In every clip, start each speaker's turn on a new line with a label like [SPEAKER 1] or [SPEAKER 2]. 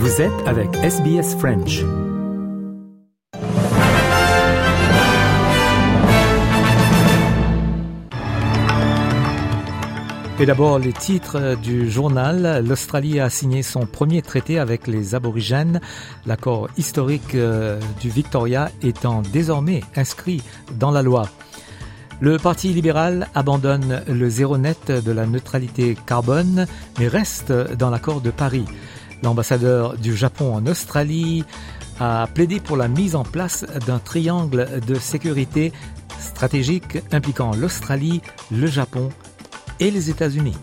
[SPEAKER 1] Vous êtes avec SBS French. Et d'abord, les titres du journal. L'Australie a signé son premier traité avec les aborigènes, l'accord historique du Victoria étant désormais inscrit dans la loi. Le Parti libéral abandonne le zéro net de la neutralité carbone, mais reste dans l'accord de Paris. L'ambassadeur du Japon en Australie a plaidé pour la mise en place d'un triangle de sécurité stratégique impliquant l'Australie, le Japon et les États-Unis.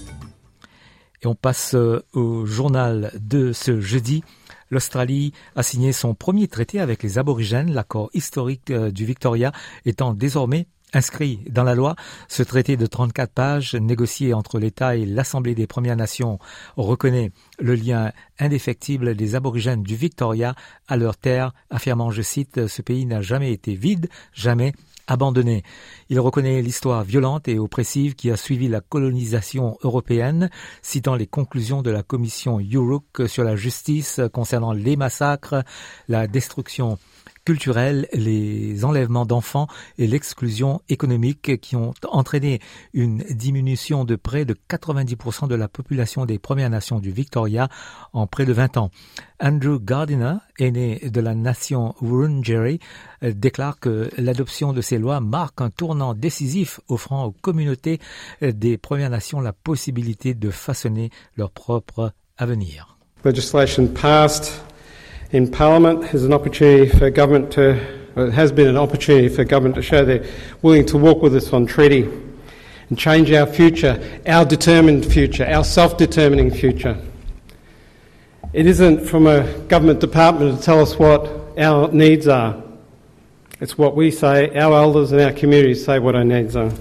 [SPEAKER 1] Et on passe au journal de ce jeudi. L'Australie a signé son premier traité avec les aborigènes, l'accord historique du Victoria étant désormais inscrit dans la loi. Ce traité de 34 pages, négocié entre l'État et l'Assemblée des Premières Nations, reconnaît le lien indéfectible des aborigènes du Victoria à leur terre, affirmant, je cite, « Ce pays n'a jamais été vide, jamais abandonné ». Il reconnaît l'histoire violente et oppressive qui a suivi la colonisation européenne, citant les conclusions de la commission Yuruk sur la justice concernant les massacres, la destruction culturelle, les enlèvements d'enfants et l'exclusion économique qui ont entraîné une diminution de près de 90% de la population des Premières Nations du Victoria en près de 20 ans. Andrew Gardiner, aîné de la nation Wurundjeri, déclare que l'adoption de ces lois marque un tournant décisif offrant aux communautés des Premières Nations la possibilité de façonner leur propre avenir.
[SPEAKER 2] Legislation passed in Parliament is an opportunity for government to, well, it has been an opportunity for government to show they're willing to walk with us on treaty and change our future, our determined future, our self-determining future. It isn't from a government department to tell us what our needs are. It's what we say, our elders and our communities say what our needs are.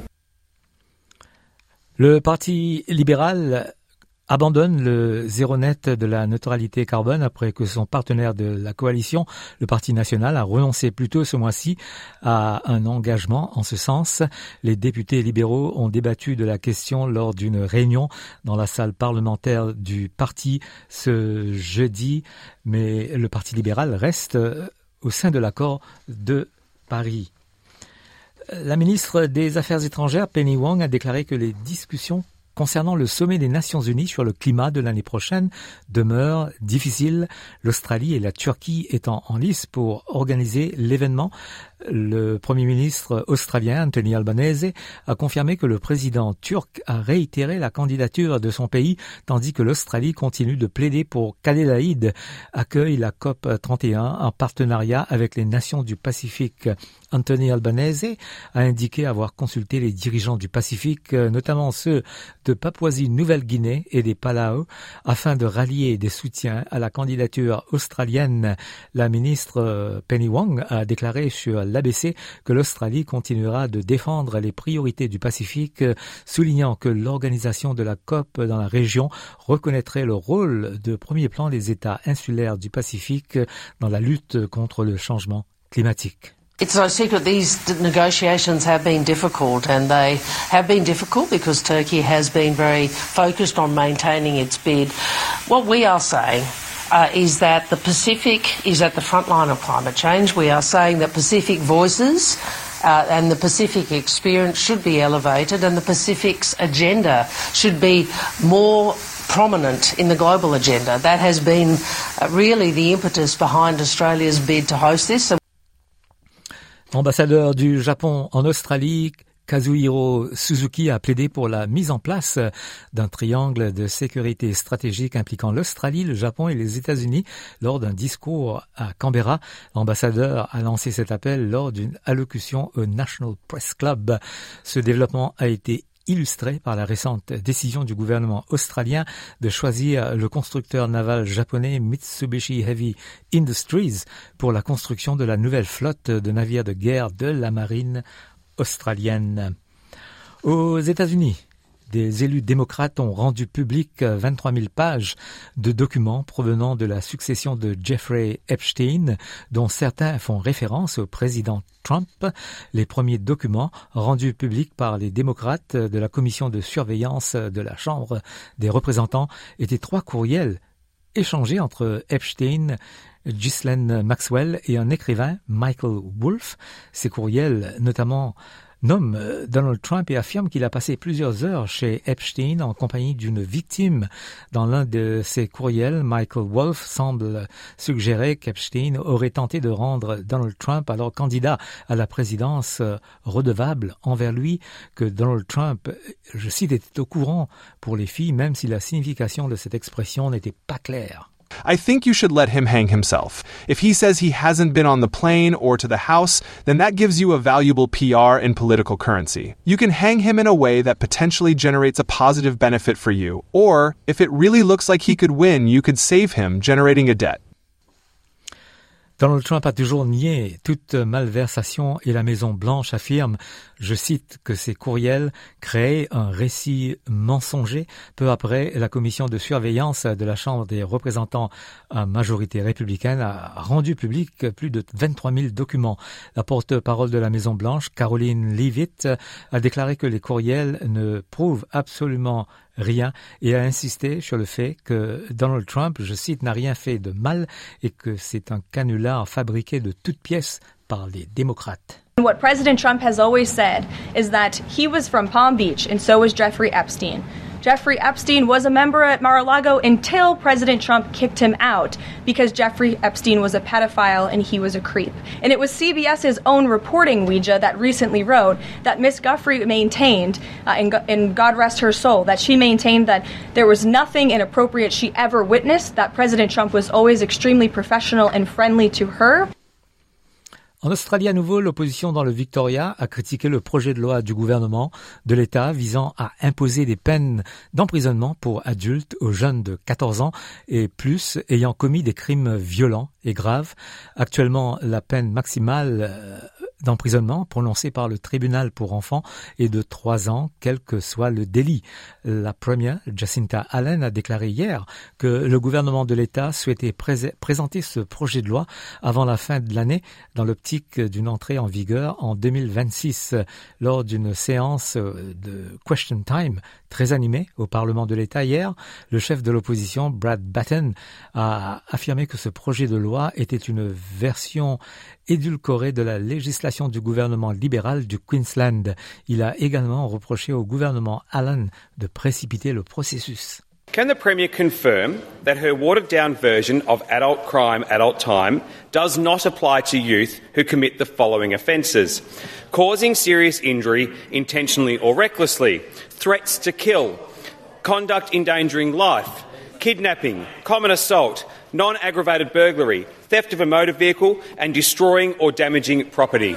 [SPEAKER 1] Le Parti libéral abandonne le zéro net de la neutralité carbone après que son partenaire de la coalition, le Parti national, a renoncé plus tôt ce mois-ci à un engagement en ce sens. Les députés libéraux ont débattu de la question lors d'une réunion dans la salle parlementaire du parti ce jeudi, mais le Parti libéral reste au sein de l'accord de Paris. La ministre des Affaires étrangères, Penny Wong, a déclaré que les discussions concernant le sommet des Nations Unies sur le climat de l'année prochaine demeure difficile, l'Australie et la Turquie étant en lice pour organiser l'événement. Le Premier ministre australien Anthony Albanese a confirmé que le président turc a réitéré la candidature de son pays, tandis que l'Australie continue de plaider pour qu'Adélaïde accueille la COP31 en partenariat avec les nations du Pacifique. Anthony Albanese a indiqué avoir consulté les dirigeants du Pacifique, notamment ceux de Papouasie-Nouvelle-Guinée et des Palau, afin de rallier des soutiens à la candidature australienne. La ministre Penny Wong a déclaré sur l'ABC que l'Australie continuera de défendre les priorités du Pacifique, soulignant que l'organisation de la COP dans la région reconnaîtrait le rôle de premier plan des États insulaires du Pacifique dans la lutte contre le changement climatique.
[SPEAKER 3] It's no secret these negotiations have been difficult, and they have been difficult because Turkey has been very focused on maintaining its bid. What we are saying is that the Pacific is at the front line of climate change. We are saying that Pacific voices and the Pacific experience should be elevated, and the Pacific's agenda should be more prominent in the global agenda. That has been really the impetus behind Australia's bid to host this.
[SPEAKER 1] Ambassadeur du Japon en Australie, Kazuhiro Suzuki a plaidé pour la mise en place d'un triangle de sécurité stratégique impliquant l'Australie, le Japon et les États-Unis lors d'un discours à Canberra. L'ambassadeur a lancé cet appel lors d'une allocution au National Press Club. Ce développement a été illustré par la récente décision du gouvernement australien de choisir le constructeur naval japonais Mitsubishi Heavy Industries pour la construction de la nouvelle flotte de navires de guerre de la marine australienne. Aux États-Unis, des élus démocrates ont rendu public 23 000 pages de documents provenant de la succession de Jeffrey Epstein, dont certains font référence au président Trump. Les premiers documents rendus publics par les démocrates de la commission de surveillance de la Chambre des représentants étaient 3 courriels échangés entre Epstein, Ghislaine Maxwell et un écrivain, Michael Wolff. Ces courriels, notamment, nomment Donald Trump et affirment qu'il a passé plusieurs heures chez Epstein en compagnie d'une victime. Dans l'un de ces courriels, Michael Wolff semble suggérer qu'Epstein aurait tenté de rendre Donald Trump, alors candidat à la présidence, redevable envers lui, que Donald Trump, je cite, était au courant pour les filles, même si la signification de cette expression n'était pas claire.
[SPEAKER 4] I think you should let him hang himself. If he says he hasn't been on the plane or to the House, then that gives you a valuable PR and political currency. You can hang him in a way that potentially generates a positive benefit for you. Or, if it really looks like he could win, you could save him, generating a debt.
[SPEAKER 1] Donald Trump a toujours nié toute malversation et la Maison-Blanche affirme, je cite, que ces courriels créaient un récit mensonger. Peu après, la commission de surveillance de la Chambre des représentants à majorité républicaine a rendu public plus de 23 000 documents. La porte-parole de la Maison-Blanche, Caroline Leavitt, a déclaré que les courriels ne prouvent absolument rien et a insisté sur le fait que Donald Trump, je cite, n'a rien fait de mal et que c'est un canular fabriqué de toutes pièces par les démocrates.
[SPEAKER 5] What President Trump has always said is that he was from Palm Beach and so was Jeffrey Epstein. Jeffrey Epstein was a member at Mar-a-Lago until President Trump kicked him out because Jeffrey Epstein was a pedophile and he was a creep. And it was CBS's own reporting, Ouija, that recently wrote that Miss Guthrie maintained, and God rest her soul, that she maintained that there was nothing inappropriate she ever witnessed, that President Trump was always extremely professional and friendly to her.
[SPEAKER 1] En Australie, à nouveau, l'opposition dans le Victoria a critiqué le projet de loi du gouvernement de l'État visant à imposer des peines d'emprisonnement pour adultes aux jeunes de 14 ans et plus ayant commis des crimes violents et graves. Actuellement, la peine maximale d'emprisonnement prononcée par le tribunal pour enfants est de 3 ans, quel que soit le délit. La première, Jacinta Allen, a déclaré hier que le gouvernement de l'État souhaitait présenter ce projet de loi avant la fin de l'année dans l'optique d'une entrée en vigueur en 2026. Lors d'une séance de Question Time très animée au Parlement de l'État hier, le chef de l'opposition, Brad Batten, a affirmé que ce projet de loi était une version édulcorée de la législation du gouvernement libéral du Queensland. Il a également reproché au gouvernement Allen de précipiter le processus.
[SPEAKER 6] Can the Premier confirm that her watered-down version of adult crime, adult time does not apply to youth who commit the following offences: causing serious injury intentionally or recklessly, threats to kill, conduct endangering life, kidnapping, common assault, non-aggravated burglary, theft of a motor vehicle and destroying or damaging property.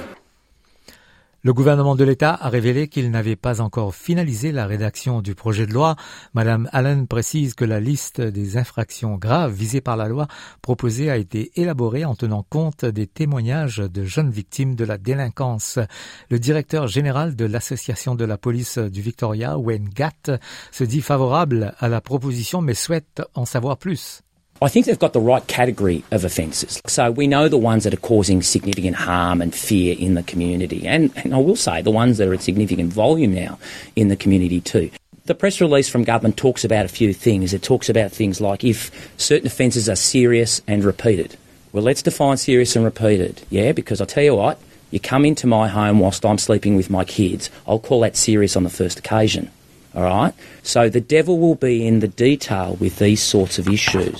[SPEAKER 1] Le gouvernement de l'État a révélé qu'il n'avait pas encore finalisé la rédaction du projet de loi. Madame Allen précise que la liste des infractions graves visées par la loi proposée a été élaborée en tenant compte des témoignages de jeunes victimes de la délinquance. Le directeur général de l'Association de la police du Victoria, Wayne Gatt, se dit favorable à la proposition mais souhaite en savoir plus.
[SPEAKER 7] I think they've got the right category of offences. So we know the ones that are causing significant harm and fear in the community. And I will say the ones that are at significant volume now in the community too. The press release from government talks about a few things. It talks about things like if certain offences are serious and repeated. Well, let's define serious and repeated. Yeah, because I'll tell you what, you come into my home whilst I'm sleeping with my kids, I'll call that serious on the first occasion. All right? So the devil will be in the detail with these sorts of issues.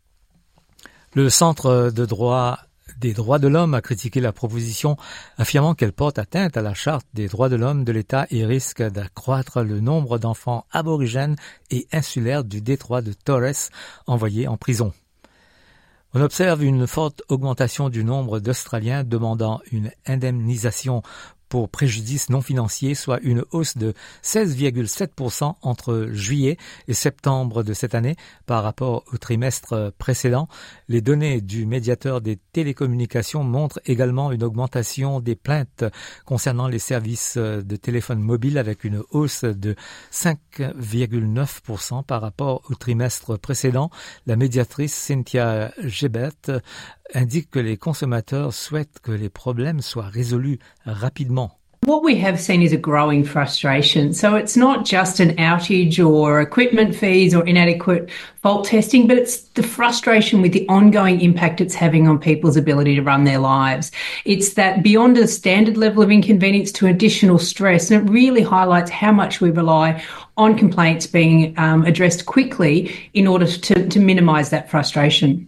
[SPEAKER 1] Le Centre des droits de l'homme a critiqué la proposition, affirmant qu'elle porte atteinte à la Charte des droits de l'homme de l'État et risque d'accroître le nombre d'enfants aborigènes et insulaires du détroit de Torres envoyés en prison. On observe une forte augmentation du nombre d'Australiens demandant une indemnisation pour préjudice non financier, soit une hausse de 16,7% entre juillet et septembre de cette année par rapport au trimestre précédent. Les données du médiateur des télécommunications montrent également une augmentation des plaintes concernant les services de téléphone mobile avec une hausse de 5,9% par rapport au trimestre précédent. La médiatrice Cynthia Gebert indique que les consommateurs souhaitent que les problèmes soient résolus rapidement.
[SPEAKER 8] What we have seen is a growing frustration. So it's not just an outage or equipment fees or inadequate fault testing, but it's the frustration with the ongoing impact it's having on people's ability to run their lives. It's that beyond a standard level of inconvenience to additional stress, and it really highlights how much we rely on complaints being addressed quickly in order to minimise that frustration.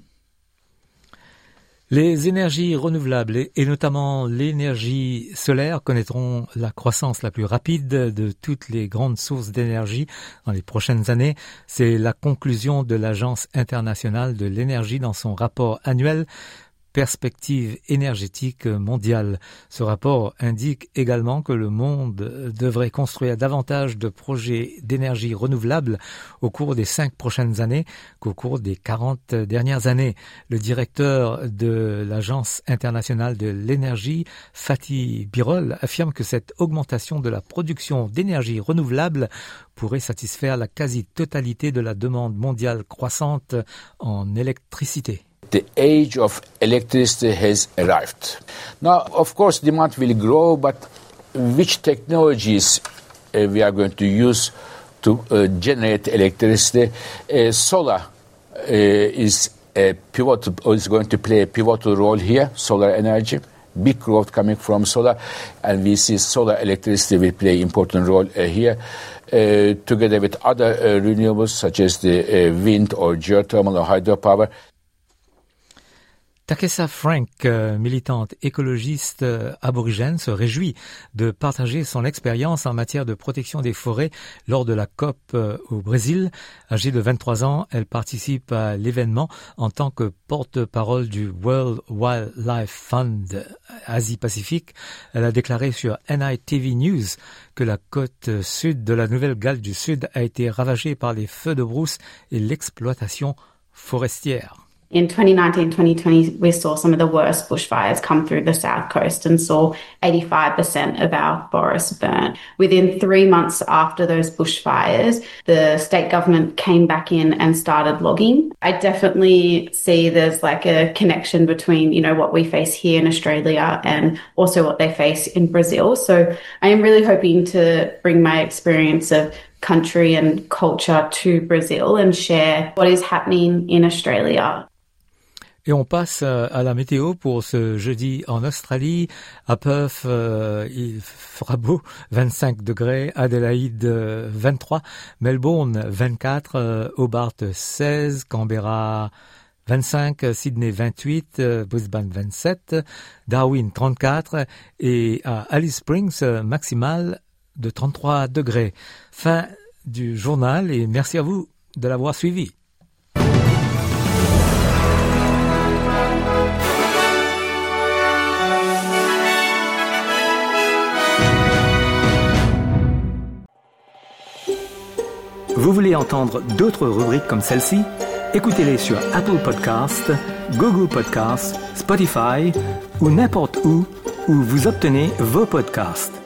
[SPEAKER 1] Les énergies renouvelables et notamment l'énergie solaire connaîtront la croissance la plus rapide de toutes les grandes sources d'énergie dans les prochaines années. C'est la conclusion de l'Agence internationale de l'énergie dans son rapport annuel Perspective énergétique mondiale. Ce rapport indique également que le monde devrait construire davantage de projets d'énergie renouvelable au cours des 5 prochaines années qu'au cours des 40 dernières années. Le directeur de l'Agence internationale de l'énergie, Fatih Birol, affirme que cette augmentation de la production d'énergie renouvelable pourrait satisfaire la quasi-totalité de la demande mondiale croissante en électricité.
[SPEAKER 9] The age of electricity has arrived. Now, of course, demand will grow, but which technologies we are going to use to generate electricity? Solar is going to play a pivotal role here, solar energy. Big growth coming from solar, and we see solar electricity will play an important role here, together with other renewables such as the wind or geothermal or hydropower.
[SPEAKER 1] Takesa Frank, militante écologiste aborigène, se réjouit de partager son expérience en matière de protection des forêts lors de la COP au Brésil. Âgée de 23 ans, elle participe à l'événement en tant que porte-parole du World Wildlife Fund Asie-Pacifique. Elle a déclaré sur NITV News que la côte sud de la Nouvelle-Galles du Sud a été ravagée par les feux de brousse et l'exploitation forestière.
[SPEAKER 10] In 2019-2020, we saw some of the worst bushfires come through the south coast and saw 85% of our forests burnt. Within 3 months after those bushfires, the state government came back in and started logging. I definitely see there's like a connection between, you know, what we face here in Australia and also what they face in Brazil. So I am really hoping to bring my experience of country and culture to Brazil and share what is happening in Australia.
[SPEAKER 1] Et on passe à la météo pour ce jeudi en Australie. À Perth, il fera beau, 25 degrés. Adélaïde, 23. Melbourne, 24. Hobart, 16. Canberra, 25. Sydney, 28. Brisbane, 27. Darwin, 34. Et à Alice Springs, maximale de 33 degrés. Fin du journal et merci à vous de l'avoir suivi. Vous voulez entendre d'autres rubriques comme celle-ci? Écoutez-les sur Apple Podcasts, Google Podcasts, Spotify ou n'importe où vous obtenez vos podcasts.